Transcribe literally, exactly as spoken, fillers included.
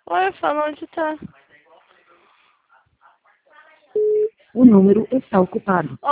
Oi, fala onde tá. O número está ocupado.